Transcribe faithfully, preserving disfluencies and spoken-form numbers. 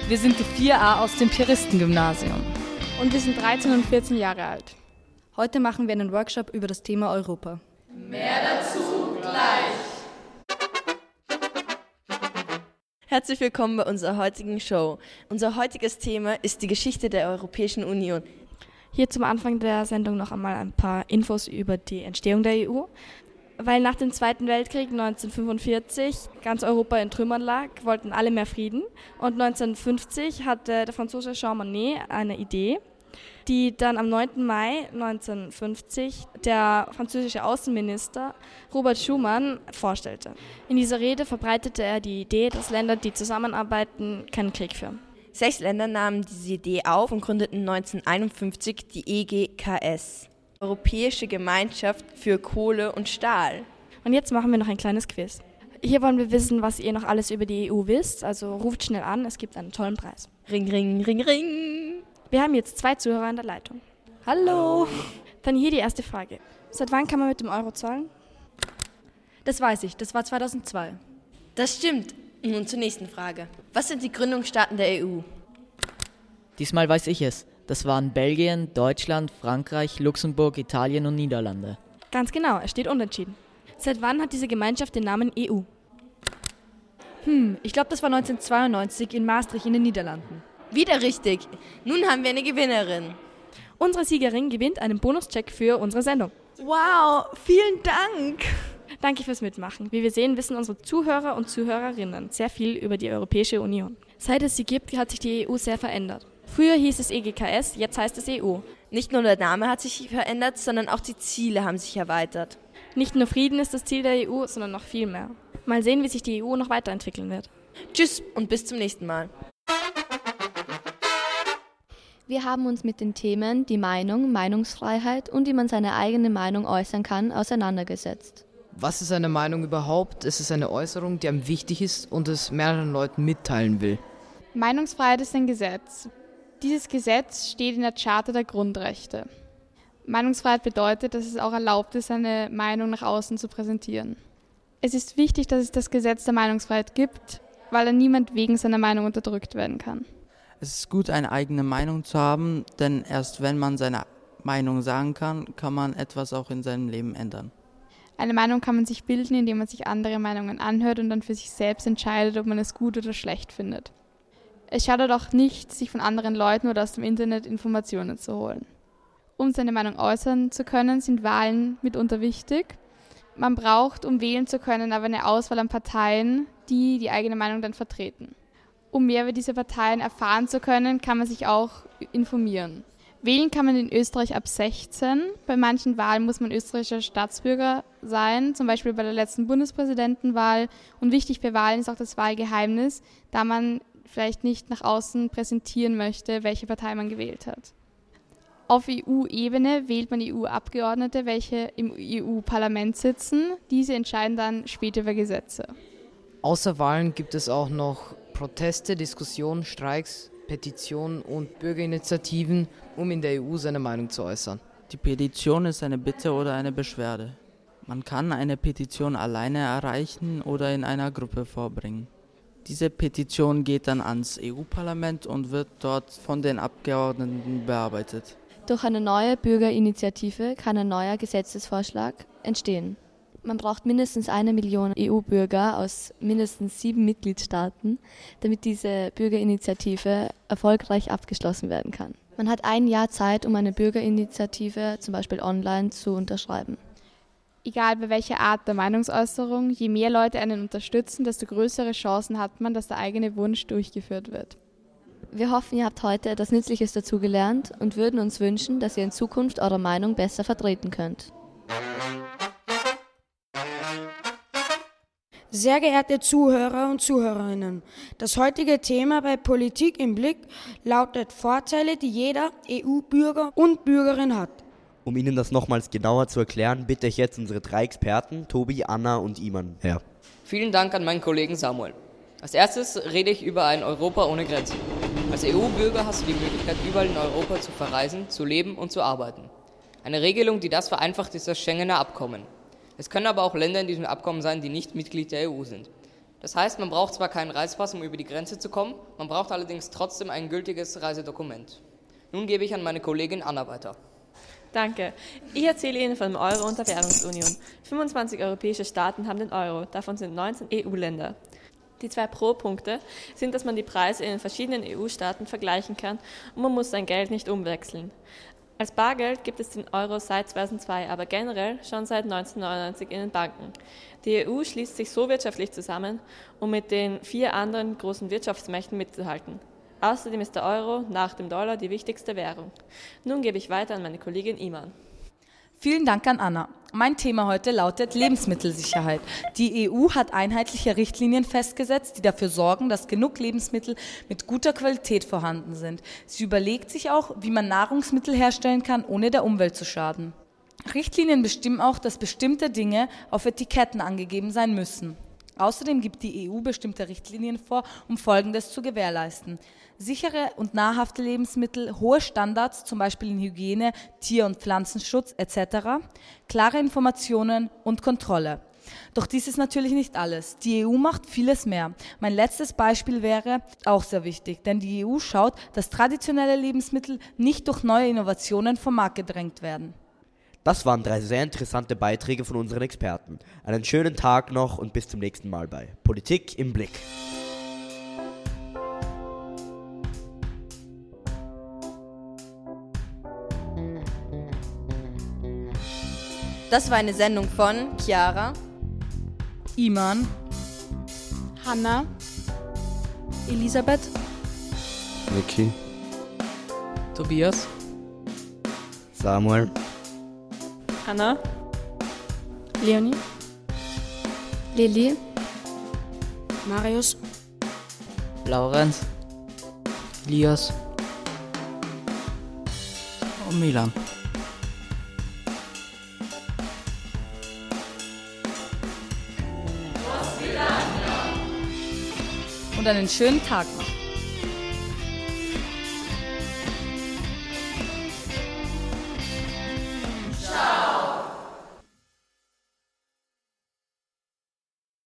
Wir sind die vier a aus dem Piaristen-Gymnasium. Und wir sind dreizehn und vierzehn Jahre alt. Heute machen wir einen Workshop über das Thema Europa. Mehr dazu gleich. Herzlich willkommen bei unserer heutigen Show. Unser heutiges Thema ist die Geschichte der Europäischen Union. Hier zum Anfang der Sendung noch einmal ein paar Infos über die Entstehung der E U. Weil nach dem Zweiten Weltkrieg neunzehnhundertfünfundvierzig ganz Europa in Trümmern lag, wollten alle mehr Frieden. Und neunzehnhundertfünfzig hatte der Franzose Jean Monnet eine Idee, die dann am neunten Mai neunzehnhundertfünfzig der französische Außenminister Robert Schuman vorstellte. In dieser Rede verbreitete er die Idee, dass Länder, die zusammenarbeiten, keinen Krieg führen. Sechs Länder nahmen diese Idee auf und gründeten neunzehnhunderteinundfünfzig die E G K S, Europäische Gemeinschaft für Kohle und Stahl. Und jetzt machen wir noch ein kleines Quiz. Hier wollen wir wissen, was ihr noch alles über die E U wisst, also ruft schnell an, es gibt einen tollen Preis. Ring, ring, ring, ring. Wir haben jetzt zwei Zuhörer in der Leitung. Hallo! Dann hier die erste Frage. Seit wann kann man mit dem Euro zahlen? Das weiß ich, das war zweitausendzwei. Das stimmt. Nun zur nächsten Frage. Was sind die Gründungsstaaten der E U? Diesmal weiß ich es. Das waren Belgien, Deutschland, Frankreich, Luxemburg, Italien und Niederlande. Ganz genau, es steht unentschieden. Seit wann hat diese Gemeinschaft den Namen E U? Hm, ich glaube, das war neunzehnhundertzweiundneunzig in Maastricht in den Niederlanden. Wieder richtig. Nun haben wir eine Gewinnerin. Unsere Siegerin gewinnt einen Bonuscheck für unsere Sendung. Wow, vielen Dank. Danke fürs Mitmachen. Wie wir sehen, wissen unsere Zuhörer und Zuhörerinnen sehr viel über die Europäische Union. Seit es sie gibt, hat sich die E U sehr verändert. Früher hieß es E G K S, jetzt heißt es E U. Nicht nur der Name hat sich verändert, sondern auch die Ziele haben sich erweitert. Nicht nur Frieden ist das Ziel der E U, sondern noch viel mehr. Mal sehen, wie sich die E U noch weiterentwickeln wird. Tschüss und bis zum nächsten Mal. Wir haben uns mit den Themen die Meinung, Meinungsfreiheit und wie man seine eigene Meinung äußern kann, auseinandergesetzt. Was ist eine Meinung überhaupt? Es ist eine Äußerung, die einem wichtig ist und es mehreren Leuten mitteilen will. Meinungsfreiheit ist ein Gesetz. Dieses Gesetz steht in der Charta der Grundrechte. Meinungsfreiheit bedeutet, dass es auch erlaubt ist, seine Meinung nach außen zu präsentieren. Es ist wichtig, dass es das Gesetz der Meinungsfreiheit gibt, weil dann niemand wegen seiner Meinung unterdrückt werden kann. Es ist gut, eine eigene Meinung zu haben, denn erst wenn man seine Meinung sagen kann, kann man etwas auch in seinem Leben ändern. Eine Meinung kann man sich bilden, indem man sich andere Meinungen anhört und dann für sich selbst entscheidet, ob man es gut oder schlecht findet. Es schadet auch nicht, sich von anderen Leuten oder aus dem Internet Informationen zu holen. Um seine Meinung äußern zu können, sind Wahlen mitunter wichtig. Man braucht, um wählen zu können, aber eine Auswahl an Parteien, die die eigene Meinung dann vertreten. Um mehr über diese Parteien erfahren zu können, kann man sich auch informieren. Wählen kann man in Österreich ab sechzehn. Bei manchen Wahlen muss man österreichischer Staatsbürger sein, zum Beispiel bei der letzten Bundespräsidentenwahl. Und wichtig bei Wahlen ist auch das Wahlgeheimnis, da man vielleicht nicht nach außen präsentieren möchte, welche Partei man gewählt hat. Auf E U-Ebene wählt man E U-Abgeordnete, welche im E U-Parlament sitzen. Diese entscheiden dann später über Gesetze. Außer Wahlen gibt es auch noch Proteste, Diskussionen, Streiks, Petitionen und Bürgerinitiativen, um in der E U seine Meinung zu äußern. Die Petition ist eine Bitte oder eine Beschwerde. Man kann eine Petition alleine erreichen oder in einer Gruppe vorbringen. Diese Petition geht dann ans E U-Parlament und wird dort von den Abgeordneten bearbeitet. Durch eine neue Bürgerinitiative kann ein neuer Gesetzesvorschlag entstehen. Man braucht mindestens eine Million E U-Bürger aus mindestens sieben Mitgliedstaaten, damit diese Bürgerinitiative erfolgreich abgeschlossen werden kann. Man hat ein Jahr Zeit, um eine Bürgerinitiative zum Beispiel online zu unterschreiben. Egal bei welcher Art der Meinungsäußerung, je mehr Leute einen unterstützen, desto größere Chancen hat man, dass der eigene Wunsch durchgeführt wird. Wir hoffen, ihr habt heute etwas Nützliches dazugelernt und würden uns wünschen, dass ihr in Zukunft eure Meinung besser vertreten könnt. Sehr geehrte Zuhörer und Zuhörerinnen, das heutige Thema bei Politik im Blick lautet Vorteile, die jeder E U-Bürger und Bürgerin hat. Um Ihnen das nochmals genauer zu erklären, bitte ich jetzt unsere drei Experten, Tobi, Anna und Iman, her. Vielen Dank an meinen Kollegen Samuel. Als erstes rede ich über ein Europa ohne Grenzen. Als E U-Bürger hast du die Möglichkeit, überall in Europa zu verreisen, zu leben und zu arbeiten. Eine Regelung, die das vereinfacht, ist das Schengener Abkommen. Es können aber auch Länder in diesem Abkommen sein, die nicht Mitglied der E U sind. Das heißt, man braucht zwar keinen Reisepass, um über die Grenze zu kommen, man braucht allerdings trotzdem ein gültiges Reisedokument. Nun gebe ich an meine Kollegin Anna weiter. Danke. Ich erzähle Ihnen von dem Euro und der Währungsunion. fünfundzwanzig europäische Staaten haben den Euro, davon sind neunzehn E U-Länder. Die zwei Pro-Punkte sind, dass man die Preise in den verschiedenen E U-Staaten vergleichen kann und man muss sein Geld nicht umwechseln. Als Bargeld gibt es den Euro seit zweitausendzwei, aber generell schon seit neunzehnhundertneunundneunzig in den Banken. Die E U schließt sich so wirtschaftlich zusammen, um mit den vier anderen großen Wirtschaftsmächten mitzuhalten. Außerdem ist der Euro nach dem Dollar die wichtigste Währung. Nun gebe ich weiter an meine Kollegin Iman. Vielen Dank an Anna. Mein Thema heute lautet Lebensmittelsicherheit. Die E U hat einheitliche Richtlinien festgesetzt, die dafür sorgen, dass genug Lebensmittel mit guter Qualität vorhanden sind. Sie überlegt sich auch, wie man Nahrungsmittel herstellen kann, ohne der Umwelt zu schaden. Richtlinien bestimmen auch, dass bestimmte Dinge auf Etiketten angegeben sein müssen. Außerdem gibt die E U bestimmte Richtlinien vor, um Folgendes zu gewährleisten: sichere und nahrhafte Lebensmittel, hohe Standards, zum Beispiel in Hygiene, Tier- und Pflanzenschutz et cetera, klare Informationen und Kontrolle. Doch dies ist natürlich nicht alles. Die E U macht vieles mehr. Mein letztes Beispiel wäre auch sehr wichtig, denn die E U schaut, dass traditionelle Lebensmittel nicht durch neue Innovationen vom Markt gedrängt werden. Das waren drei sehr interessante Beiträge von unseren Experten. Einen schönen Tag noch und bis zum nächsten Mal bei Politik im Blick. Das war eine Sendung von Chiara, Iman, Hanna, Elisabeth, Niki, Tobias, Samuel, Anna, Leonie, Lilly, Marius, Laurenz, Elias und Milan. Und einen schönen Tag noch.